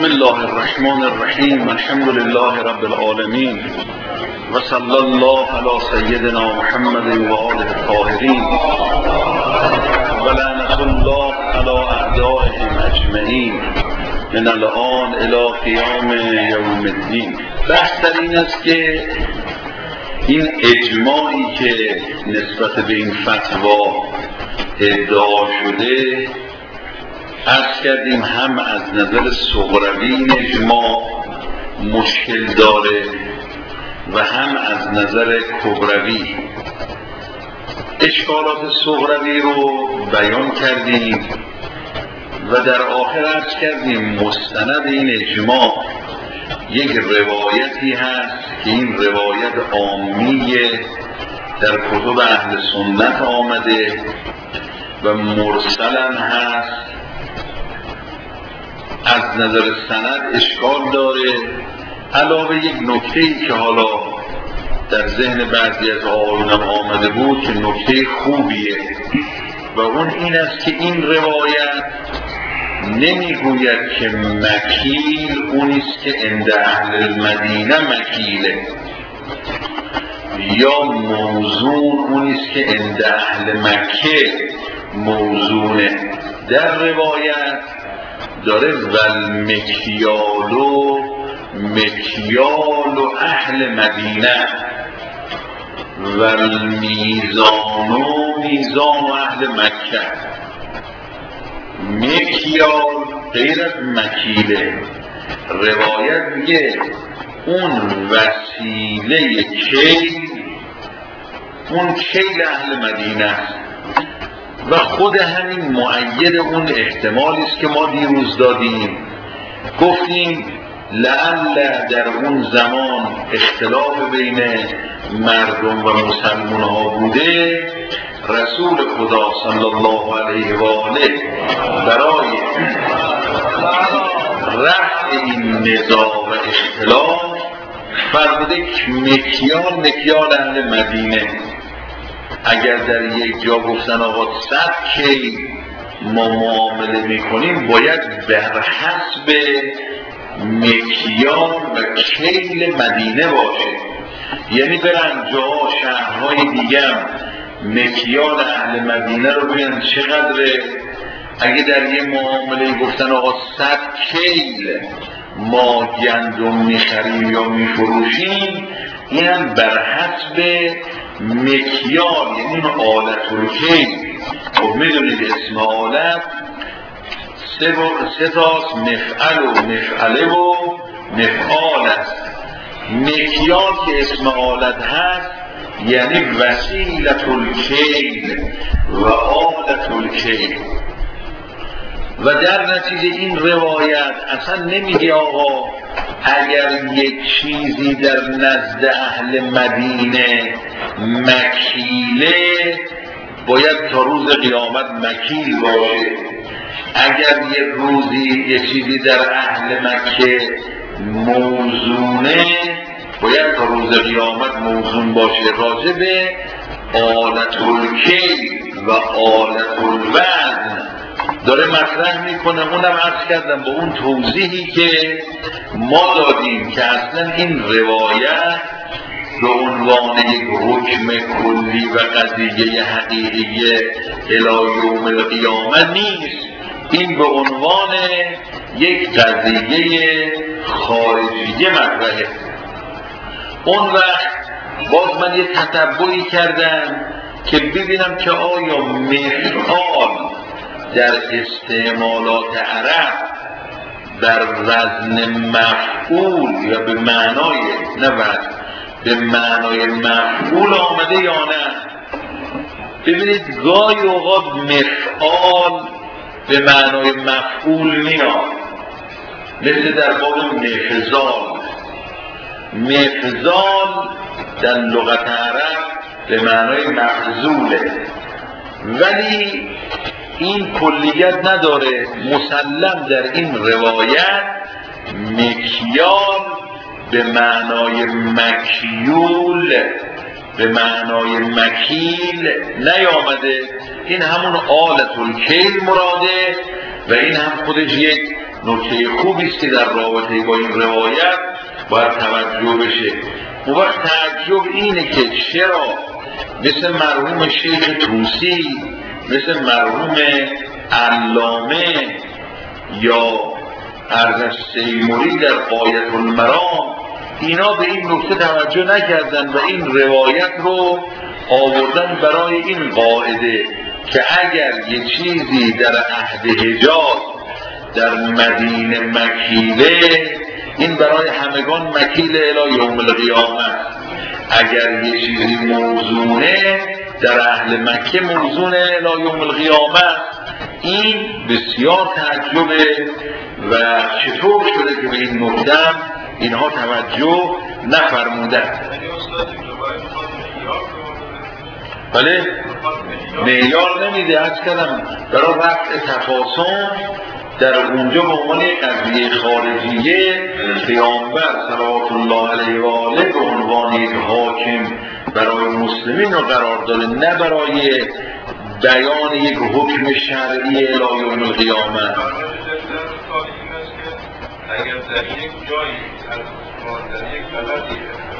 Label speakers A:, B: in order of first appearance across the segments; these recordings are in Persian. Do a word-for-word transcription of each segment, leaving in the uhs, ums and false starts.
A: بسم الله الرحمن الرحیم. الحمد لله رب العالمین و صلی الله علی سیدنا محمد و آله الطاهرین و لعنت الله علی اعدائهم اجمعین من الان الی قیام یوم الدین. بحث در این است که این اجماعی که نسبت به این فتوا ادعا شده، عرض کردیم هم از نظر صغروی این اجماع مشکل داره و هم از نظر کبروی. اشکالات صغروی رو بیان کردیم و در آخر عرض کردیم مستند این اجماع یک روایتی هست که این روایت عامیه، در کتب اهل سنت آمده و مرسل هم هست. از نظر سند اشکال داره، علاوه یک نکته‌ای که حالا در ذهن بعضی از آقایون آمده بود که نکته خوبیه و اون این است که این روایت نمیگوید که مکیل اونیست که عند اهل المدینه مکیله یا موزون اونیست که عند اهل مکه موزونه. در روایت داره والمکیالو مکیال و اهل مدینه والمیزانو میزان و اهل مکه. مکیال غیر از مکیله. روایت میگه اون وسیله کیل، اون کیل اهل مدینه است و خود همین مؤید اون احتمالی است که ما دیروز دادیم. گفتیم لعل در اون زمان اختلاف بین مردم و مسلمان ها بوده، رسول خدا صلی الله علیه و آله برای رفع این نزاع و اختلاف فرموده که مکیال مکیال اهل مدینه. اگر در یک جا گفتن آقا صد کی ما معامله میکنیم، باید بر حسب مکیال و کیل مدینه باشه، یعنی برن جاها شهرهای دیگه مکیال اهل مدینه رو ببینن چقدره. اگه در یه معامله گفتن آقا صد کیل ما گندم میخریم یا میفروشیم، این هم بر حسب مکیال، یعنی اون آلت الکیل. خب میدونید اسم آلت سه تاست، مفعل و مفعله و مفعال است. مکیال که اسم آلت هست یعنی وسیلت الکیل و آلت الکیل. و در نتیجه این روایت اصلا نمیگه آقا اگر یک چیزی در نزد اهل مدینه مکیله باید تا روز قیامت مکیل باشه، اگر یک روزی یک چیزی در اهل مکه موزونه باید تا روز قیامت موزون باشه. راجع به آلت الکیل و آلت الوزن داره مطرح میکنه. اونم عرض کردم با اون توضیحی که ما دادیم که اصلا این روایت به عنوان یک حکم کلی و قضیه حقیقی الی یوم القیامه نیست، این به عنوان یک قضیه خارجی مطرحه. اون وقت باز من یه تتبعی کردم که ببینم که آیا مفعال در استعمالات عرب بر وزن مفعول یا به معنای نه وزن به معنای مفعول آمده یا نه. ببینید گاهی اوقات مفعال به معنای مفعول میاد، مثل در باب مفضال. مفضال در لغت عرب به معنای مفضوله، ولی این کلیت نداره. مسلم در این روایت مکیال به معنای مکیول به معنای مکیل نیامده. این همون آلت الکیل مراده و این هم خودش یک نکته خوبی است که در رابطه با این روایت باید توجه بشه. اون وقت تعجب اینه که چرا مثل مرحوم شیخ طوسی، مثل مرحوم علامه یا ارزش سیموری در غایة المرام اینا به این نکته توجه نکردن و این روایت رو آوردن برای این قاعده که اگر یه چیزی در عهد حجاز در مدینه مکیله، این برای همگان مکیل الی یوم القیامه. اگر یه چیزی موزونه در اهل مکه موزونه الی یوم القیامه. این بسیار تعجبه و چطور شده که به این نکته اینها توجه نفرمودن. بله معیار نمیده. از کردم برای رفع تفاصم در اونجا به عنوان قضیه خارجیه پیامبر صلوات الله علیه و آله به عنوان یک حاکم برای مسلمین رو قرار داده، نه برای بیان یک حکم شرعی الی یوم القیامه.
B: اگر در یک جایی در یک بلدی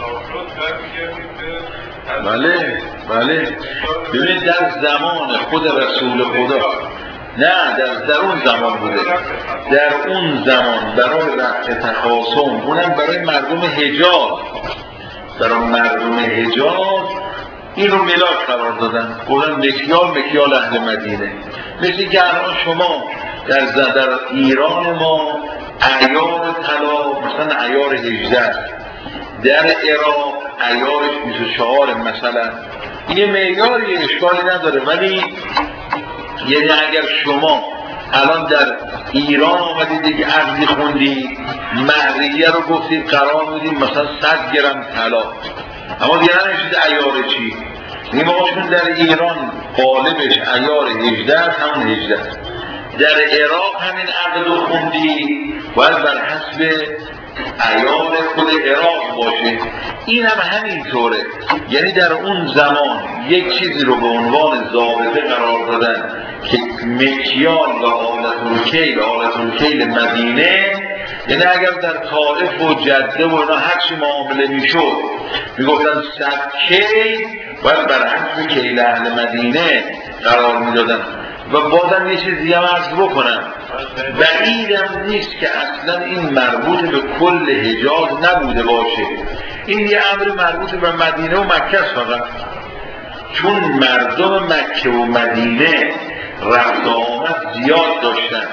A: بله بله ببینید در زمان خود رسول خدا، نه در, در اون زمان بوده، در اون زمان برای رفع تخاصم، اونم برای مردم حجاز، برای مردم حجاز این رو ملاک قرار دادن، گفتن مکیال مکیال اهل مدینه. مثل که الان شما در, در ایران ما عیار طلا مثلا عیار هجده، در عراق عیارش بیست و چهار مثلا، یه معیاری اشکالی نداره. ولی یعنی اگر شما الان در ایران آمدید یک عقدی خوندی، مهریه رو گفتید قرار بودید مثلا صد گرم طلا، اما دیگه نمیشید عیار چی؟ این موقع چون در ایران غالبش عیار هجده همون هجده، در عراق همین عقد رو خوندی باید بر حسب عیار خود عراق باشه. این هم همینطوره، یعنی در اون زمان یک چیزی رو به عنوان ضابطه قرار دادن که مکیال و آلت الکیل، آلت الکیل مدینه، یعنی اگر در طائف و جده و اینا هر چی معامله میشد میگفتن صد کیل باید بر حسب کیل اهل مدینه قرار میدادن. و بازم یه چیز دیگه هم عرض بکنم، بعیدم نیست که اصلا این مربوط به کل حجاز نبوده باشه، این یه امر مربوط به مدینه و مکه است فقط، چون مردم مکه و مدینه رفت و آمد زیاد داشتن.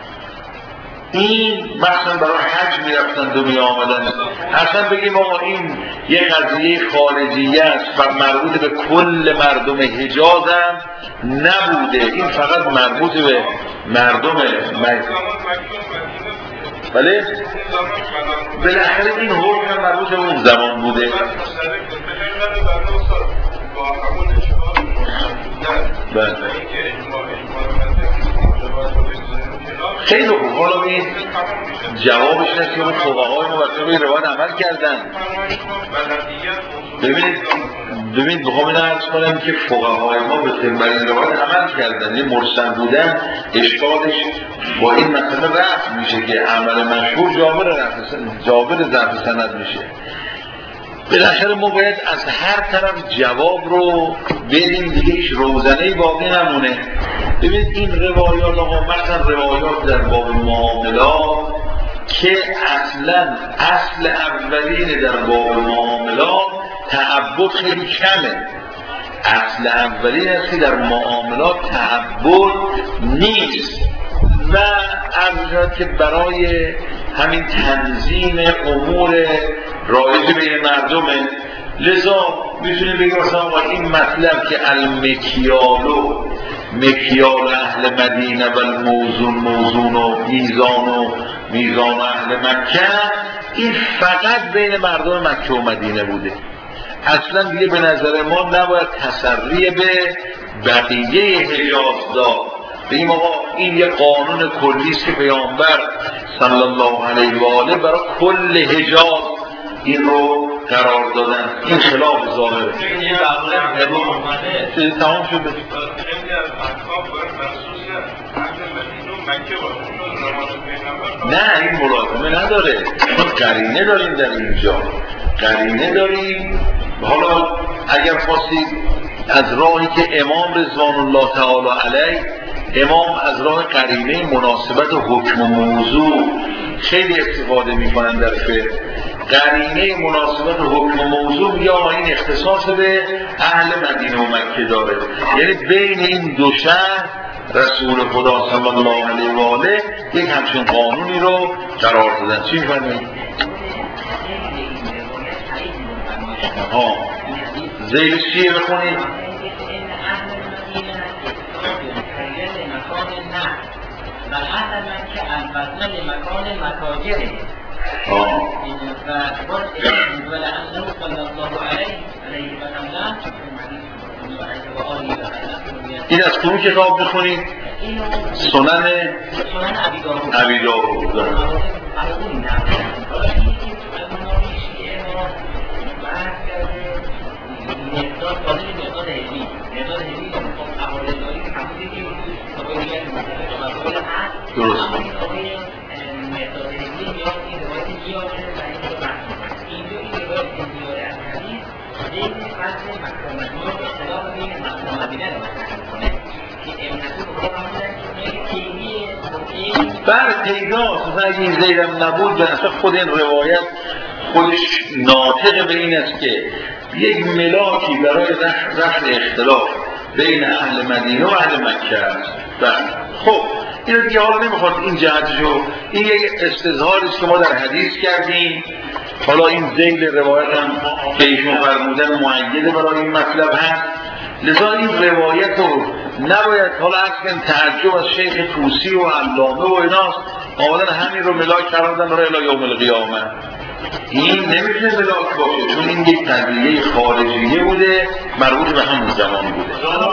A: این مثلا برای حج می رفتن و می آمدن، اصلا بگیم آقا این یه قضیه خارجیه است و مربوط به کل مردم حجاز هم نبوده، این فقط مربوط به مردم مکه. بله بالاخره این حکم مربوط به اون زمان بوده. بله خیلی خوب. حالا این جوابش هست که اون فقهای ما وقتی به روایت عمل کردن. ببینید ببینید بخوام این عرض کنم که فقهای ما به این روایت عمل کردن، این مرسل بودن اشکالش با این مسئله رفت میشه که عمل مشهور جابر جابر ضعف سند میشه. بالاخره ما باید از هر طرف جواب رو بدیم، دیگه هیچ روزنه‌ای باقی نمونه. ببینید این روایات آقا مثلا روایات در باب معاملات که اصلا اصل اولین در باب معاملات تعبد خیلی کمه، اصل اولین است که در معاملات تعبد نیست و عرض که برای همین تنظیم امور رایج بین مردمه. لذا میتونیم بگیم مثلا این مطلب که المکیالو مکیال اهل مدینه و الموزون موزون و میزان و میزان اهل مکه، این فقط بین مردم مکه و مدینه بوده. اصلا دیگه به نظر ما نباید تسری به بقیه حجاز داد، بگیم آقا این یه قانون کلی است که پیامبر صلی الله علیه و آله برای کل حجاز این رو قرار دادن. این خلاف ظاهره.
B: این بقیه
A: تمام شده.
B: خیلی از احکام باید مخصوص اهل مدینه و مکه باشه.
A: نه این ملازمه نداره، قرینه داریم در اینجا، قرینه داریم. حالا اگر خواستید از راهی که امام رضوان الله تعالی علیه، امام از راه قرینه مناسبت حکم و موضوع خیلی استفاده میکنن در فقه. قرینه مناسبت حکم و موضوع میگه آقا این اختصاص به اهل مدینه و مکه داره، یعنی بین این دو شهر رسول خدا صلی الله علیه و آله یک همچین قانونی رو قرار دادن. چی می‌فرمایید؟ ها زیلش چیه بخونید؟
C: و اهل مکه البته لمکان متاجره
A: آه
C: و ولعنه صلی الله علیه علیه و سلم
A: این از کدوم کتاب بخونید؟ سنن
C: سنن ابی داود
A: ابی داود درست. بر پیداست مثلا اگه این زیدم نبود به اصلا خود این روایت خودش ناطق به این است که یک ملاکی برای رفع اختلاف بین اهل مدینه و اهل مکه است. خب این دیگه حالا نمیخواد این جهتشو، این یک استظهاری است که ما در حدیث کردیم. حالا این ذیل روایت هم که ایشون فرمودن معیده برای این مطلب هست، لذا این روایت رو نباید حالا اصلا تعجب از شیخ طوسی و علامه و ایناست آمدن همین رو ملاک کردن برای الی یوم القیامه. این نمیتونه ملاک باشه چون این یک قضیه خارجیه بوده مربوط به همون زمان بوده.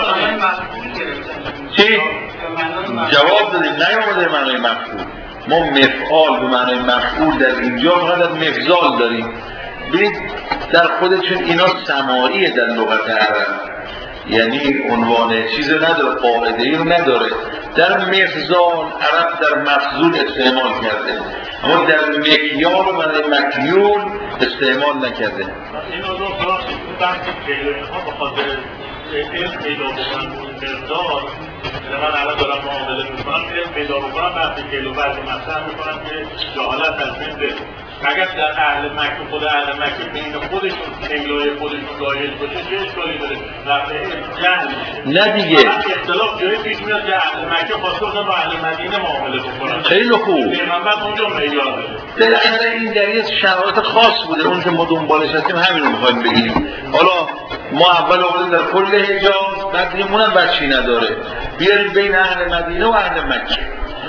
A: چی؟ جواب دادیم نیامده معنای مفعول. ما مفعال به معنای مفعول در اینجا فقط مفضال داریم. ببینید در خودشون اینا سماعیه در لغت عرب، یعنی عنوان چیز نداره، قاعده ای رو نداره. در مفضال عرب در مفضول استعمال کرده اما در مکیال و معنای مکیول استعمال نکرده.
B: این رو رو بحث کیلوی ها بخاطر این پیدا بکنن مقدار من الان دارم معامله میکنم که پیدا بکنم بحث کیلو بعضی مطرح میکنم که جهالت از بین بره. اگر در اهل مکه خود اهل مکه بین خودشون کیلوی خودشون دایل باشه چه اشکالی داره؟ رفعه جهل میشه.
A: نه دیگه
B: اختلاف جایی پیش میاد که اهل مکه خواسته بودن با اهل مدینه معامله بکنن.
A: خیلی خوب.
B: پیغمبر اونجا معیار داره.
A: بالاخره این در یک شرایط خاص بوده، اون که ما دنبالش هستیم همین رو میخوایم بگیم. حالا ما اول آمدیم در کل حجاز، بعد دیگه اونم بچی نداره، بیاریم بین اهل مدینه و اهل مکه.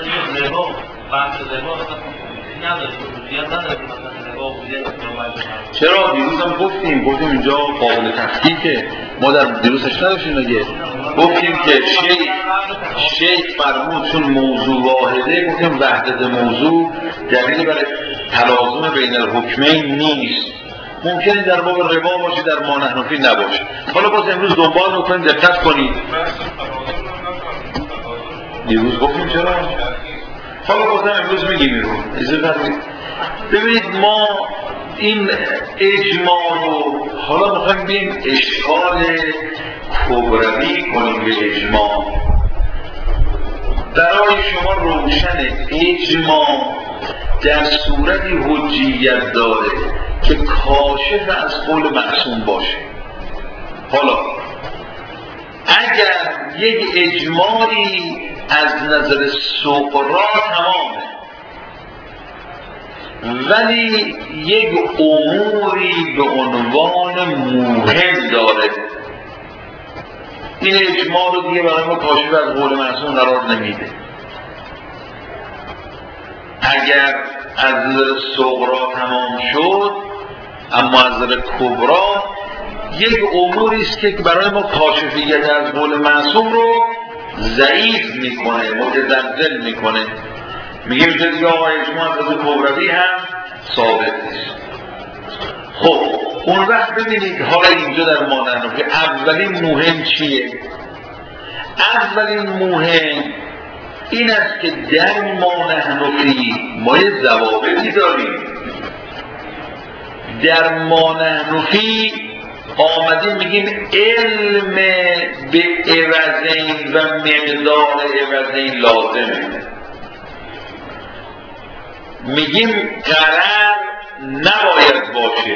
A: چرا دیروز هم گفتیم گفتیم اینجا قابل تفکیکه، ما در دیروزش نداشتیم دیگه، گفتیم که شیخ شیخ فرمود چون موضوع واحده، گفتیم وحدت موضوع دلیل برای تلازم بین الحکمین نیست. ممکنه در باب ربا باشه در ما نحنفی نباشه. حالا باز امروز دنبال میکنیم دقت کنید. دیروز گفتیم چرا؟ حالا بازم امروز میگیم این رو اجازه فرمایید. ببینید ما این اجماع رو حالا میخوایم بیم اشکال کبروی کنیم به اجماع. برای شما روشن اجماع در صورتی حجیت داره که کاشف از قول معصوم باشه. حالا اگر یک اجماعی از نظر سغرا تمامه ولی یک اموری به عنوان مهم داره، این اجماع رو دیگه برای ما کاشف از قول معصوم قرار نمیده. اگر از نظر صغرا تمام شد اما از نظر کبرا یک اموری است که برای ما کاشفیت از قول معصوم رو ضعیف میکنه، متزلزل میکنه. میگیم که دیگه آقا اجماع از کبروی هم ثابت نیست. خب اون وقت ببینید حالا اینجا در مانند که اولین مهم چیه؟ اولین مهم این است که در ما نحنفی ما یه ضوابطی داریم. در ما نحنفی آمدیم میگیم علم به عوضین و مقدار عوضین لازمه. میگیم قرار نباید باشه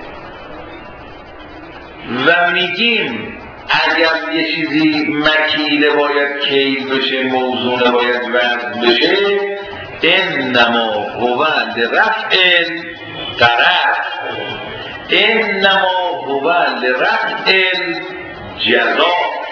A: و میگیم اگر یه چیزی مکیله باید کیل بشه، موزونه باید وزن بشه، انما هو لرفع قرار، انما هو لرفع جزا.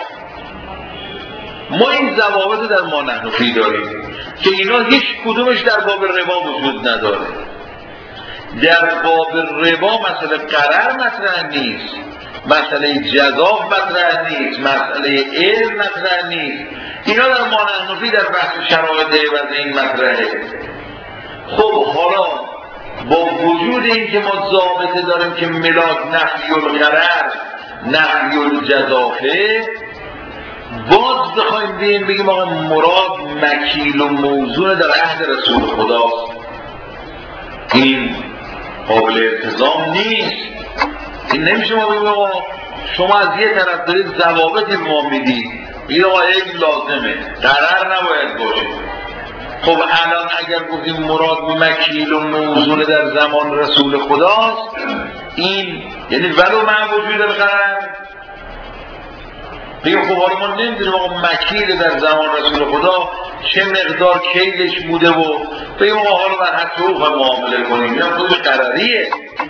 A: ما این ضوابط در ما نحنفی داریم که اینا هیچ کدومش در باب ربا وجود نداره. در باب ربا مسئله قرار مطرح نیست، مسئله جزا مطرح نیست، مسئله علم مطرح نیست. اینا در ما نحنفی در بحث شرایط عوض این مطرحه. خب حالا با وجود این که ما ضابطه داریم که ملاک نفی القرار نفی الجزافه، باز بخوایم بیم بگیم آقا مراد مکیل و موزون در عهد رسول خداست، این قابل التزام نیست. این نمیشه ما بگیم آقا شما از یه طرف دارید ضوابط ما میدید، این آقا علم لازمه، قرار نباید باشه. خب الان اگر گفتیم مراد مکیل و موزون در زمان رسول خداست، این یعنی ولو من وجود القرار بگیم خب حالا ما نمیدونیم آقا مکیل در زمان رسول خدا چه مقدار کیلش بوده و بگیم آقا حالا بر حد حقوق معامله کنیم، این خودش قرریه.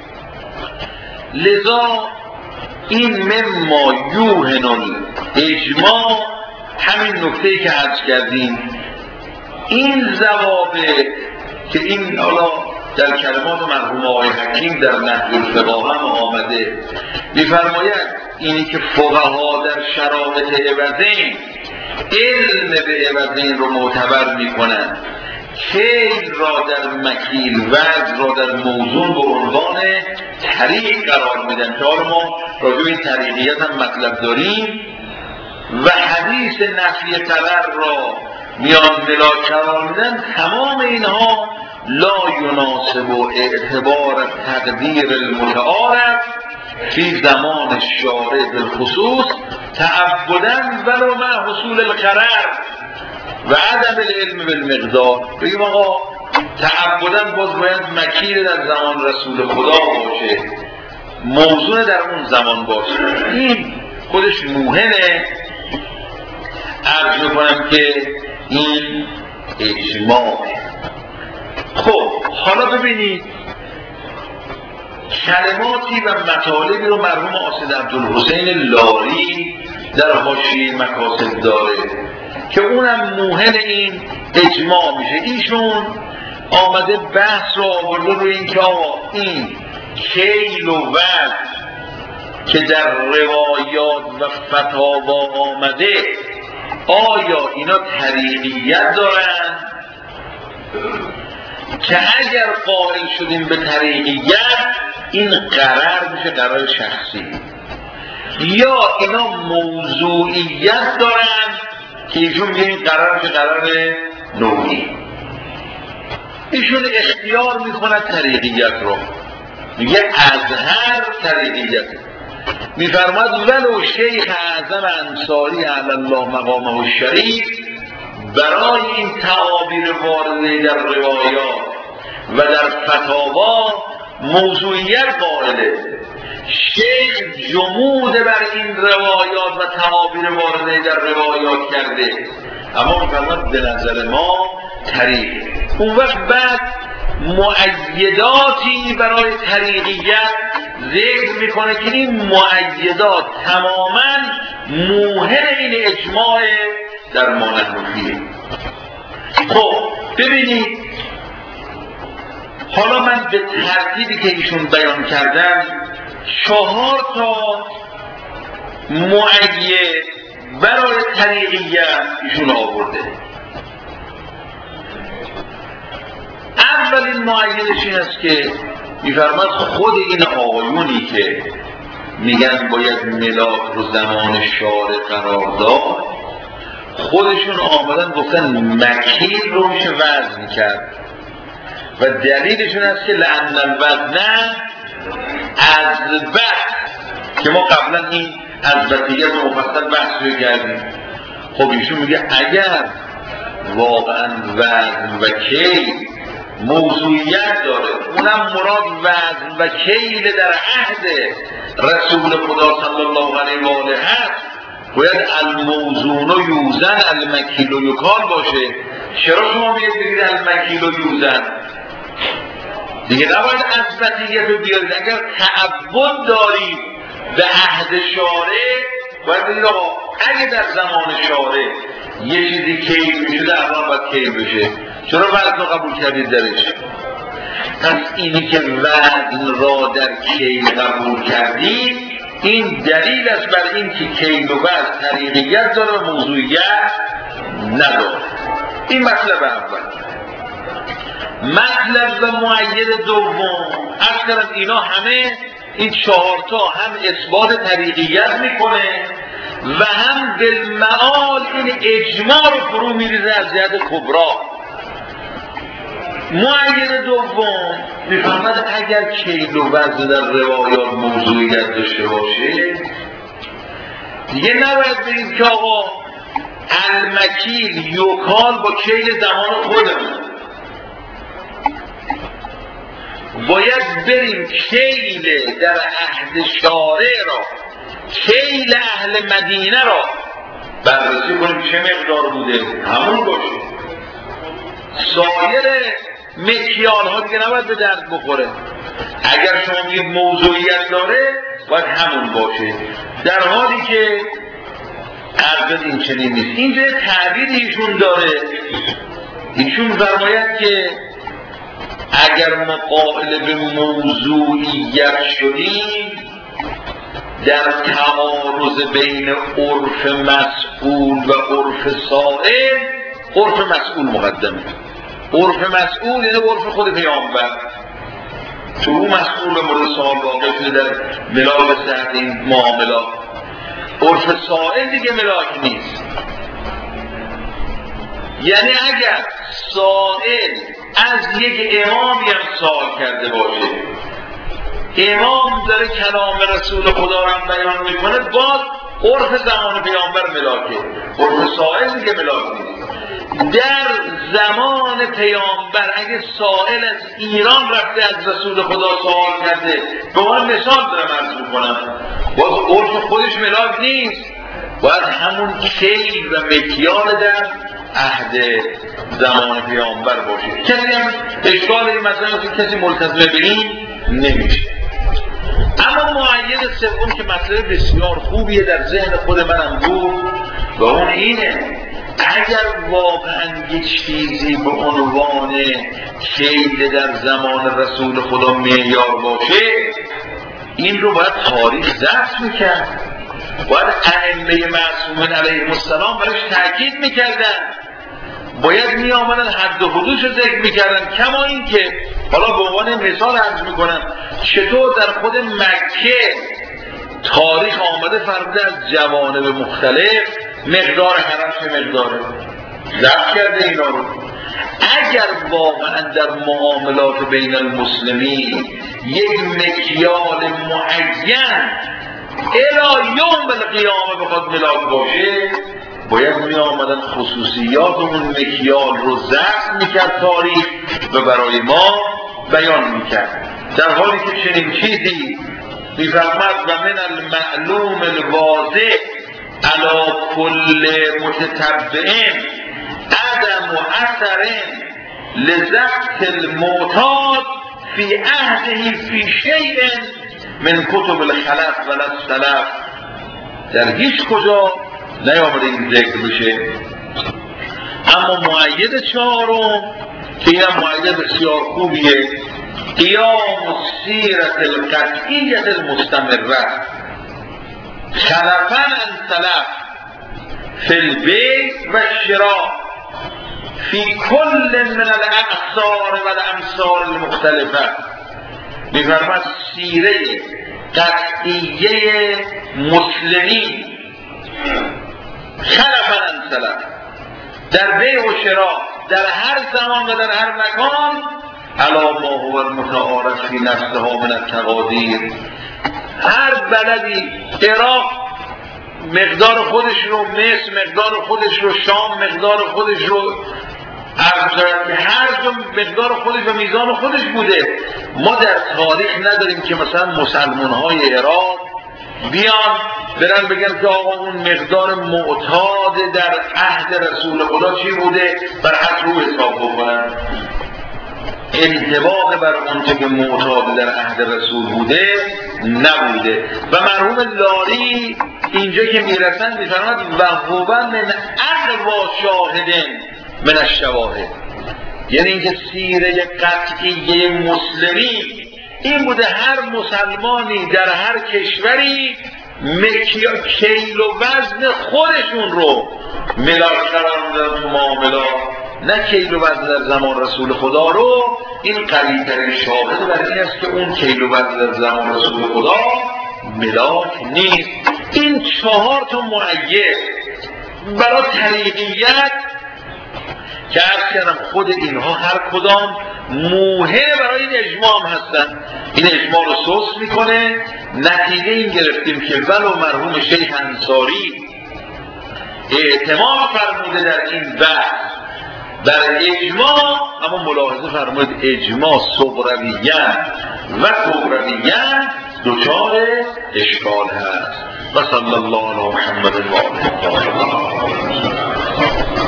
A: لذا این مما یوهن الاجماع، همین نکته‌ای که عرض کردیم، این ضوابط که این حالا در کلمات مرحوم آقای حکیم در نهج الفقه هم آمده، می‌فرماید اینی که فقها در شرایط عوضین علم به عوضین رو معتبر میکنن، کیل را در مکیل، وزن را در موزون به عنوان طریق قرار میدن که حالا ما راجع به این طریقیت هم مطلب داریم، و حدیث نفی قرار را میان ملاک قرار میدن. تمام اینها لا یناسب و اعتبار تقدیر المتعارف فی زمان الشارع بالخصوص تعبداً ولو مع حصول القرار و عدم العلم بالمقدار. بگیم آقا تعبداً باز باید مکیل در زمان رسول خدا باشه، موضوع در اون زمان باشه. این خودش موهنه. عرض میکنم که این اجماع. خب حالا ببینید کلماتی و مطالبی رو مرحوم آسد عبدالحسین لاری در حاشیه مکاسب داره که اونم موهن این اجماع میشه. ایشون آمده بحث رو آورده روی این که آقا این کیل و وزن که در روایات و فتاوا آمده آیا اینا طریقیت دارن که اگر قائل شدیم به طریقیت این قرار میشه قرار شخصی، یا اینا موضوعیت دارن که ایشون میگه این قرار میشه قرار نوعی. ایشون اختیار میکنه طریقیت رو، میگه اظهر طریقیت. میفرماد ولو شیخ اعظم انصاری علی الله مقامه الشریف برای این تعابیر وارده در روایات و در فتاوا موضوعیت قائله، شیخ جمود بر این روایات و تعابیر وارده در روایات کرده، اما میفرماد به نظر ما طریق. اون وقت بعد مؤیداتی برای طریقیت ذکر میکنه که این مؤیدات تماما موهن این اجماع در ما نحنفیه. خب ببینید حالا من به ترتیبی که ایشون بیان کردم چهار تا مؤید برای طریقیت ایشون آورده. اولین مؤیدش این است که میفرماد خود این آقایونی که میگن باید ملاک رو زمان شارع قرار داد، خودشون آمدن گفتن مکیل رو میشه وزن کرد و دلیلشون هست که لأن الوزن اثبت، که ما قبلا این اثبتیت رو مفصل بحث رو کردیم. خب ایشون میگه اگر واقعا وزن و کیل موضوعیت داره، اونم مراد وزن و کیل در عهد رسول خدا صلی الله علیه و آله هست، باید الموزون و یوزن المکیل و یکال باشه. چرا شما میگید بگید المکیل و یوزن؟ دیگه نباید اثبتیت رو بیارید. اگر تعبد دارید به عهد شارع، باید بگید آقا اگه در زمان شارع یه چیزی کیل میشده الان باید کیل بشه، چرا وزن رو قبول کردید درش؟ پس اینی که وزن را در کیل قبول کردید، این دلیل است بر این که کیل و وزن طریقیت داره و موضوعیت نداره. این مطلب اول. مطلب و معید دوم، از کردم اینا همه این چهارتا هم اثبات طریقیت میکنه و هم بالمعال این اجماع رو فرو میریزه از جهت کبرا. معید دوم میفهمد اگر کیل و وزن در روایات موضوعیت داشته باشه، دیگه نباید بگید که آقا المکیل یکال با کیل زمان خودمون، باید بریم کیل در عهد شارع را، کیل اهل مدینه را بررسی کنیم چه مقدار بوده، همون باشه. سایر مکیال ها دیگه نباید به درد بخوره. اگر شما میگید موضوعیت داره باید همون باشه، در حالی که عرض این چنین نیست. اینجا تعبیر ایشون داره، ایشون فرماید که اگر ما قائل به موضوعیت شدیم، در تعارض بین عرف مسئول و عرف سائل، عرف مسئول مقدمه. عرف مسئول یعنی عرف خود پیامبر، تو اون مسئول به مورد سوال واقع شده در ملاک صحت این معاملات. عرف سائل دیگه ملاک نیست. یعنی اگر سائل از یک امامی هم سوال کرده باشه، امام داره کلام رسول خدا رو بیان میکنه، باز عرف زمان پیامبر ملاکه، عرف سائل دیگه ملاک نیست. در زمان پیامبر اگه سائل از ایران رفته از رسول خدا سوال کرده، به من مثال دارم عرض میکنم، باز عرف خودش ملاک نیست، باید همون کیل و مکیال در عهد زمان پیامبر باشه. کسی هم اشکال این مثلا کسی ملتزم به این نمیشه. اما معید سوم که مطلب بسیار خوبیه در ذهن خود منم بود و اون اینه، اگر واقعا یک چیزی به عنوان کیل در زمان رسول خدا معیار باشه، این رو باید تاریخ ضبط میکرد، باید ائمه معصومین علیهم السلام برش تاکید میکردن، باید می آمدن حد و حدودش رو ذکر میکردن. کما این که حالا به عنوان مثال عرض میکنم چطور در خود مکه تاریخ آمده فرموده از جوانب مختلف مقدار حرم چه مقداره، ضبط کرده اینا رو. اگر واقعا در معاملات بین المسلمین یک مکیال معین الی یوم القیامه بخواد ملاک باشه، باید می آمدن خصوصیات اون مکیال رو ضبط میکرد تاریخ و برای ما بیان میکرد، در حالی که چنین چیزی میفرمد و من المعلوم الواضح علی کل متتبع عدم و اثر لضبط المعتاد فی عهده فی شیء من کتب الخلف و السلف. در هیچ کجا نیامده این ذکر بشه. اما معید چهارم که این معید بسیار خوبیه، قیام السیرت القطعیت المستمره خلفا عن سلف فی البیع و الشراء فی کل من الاعصار و الامصار المختلفه. می‌فرماید سیره قطعیه مسلمین خلفا عن سلف در بیع و شراء در هر زمان و در هر مکان الا ما هو المتعارف فی نفسها من التقادیر. هر بلدی عراق مقدار خودش رو، مصر مقدار خودش رو، شام مقدار خودش رو، هر جا مقدار خودش و میزان خودش بوده. ما در تاریخ نداریم که مثلا مسلمان های عراق بیان برن بگن که آقا اون مقدار معتاد در عهد رسول خدا چی بوده بر حد رو حساب بکنن. انطباق بر اونچه که معتاد در عهد رسول بوده نبوده. و مرحوم لاری اینجا که میرسن میفرماد و هو من اقوا شاهدن من الشواهد، یعنی اینکه سیره قطعی مسلمی این بوده هر مسلمانی در هر کشوری مکیا کیل و وزن خودشون رو ملاک قرار میدن تو معاملات، نه کیل و وزن در زمان رسول خدا رو. این قوی ترین شاهد بر این است که اون کیل و وزن در زمان رسول خدا ملاک نیست. این چهار تا مؤید برای طریقیت که عرض کردم خود اینها هر کدام موهه برای این اجماع هم هستن. این اجماع رو سوس میکنه. نتیجه این گرفتیم که ولو مرحوم شیخ انصاری اعتماد فرموده در این بحث در اجماع، اما ملاحظه فرمود اجماع صغرویاً و کبرویاً دچار اشکال هست. و صلی الله علی محمد و آله.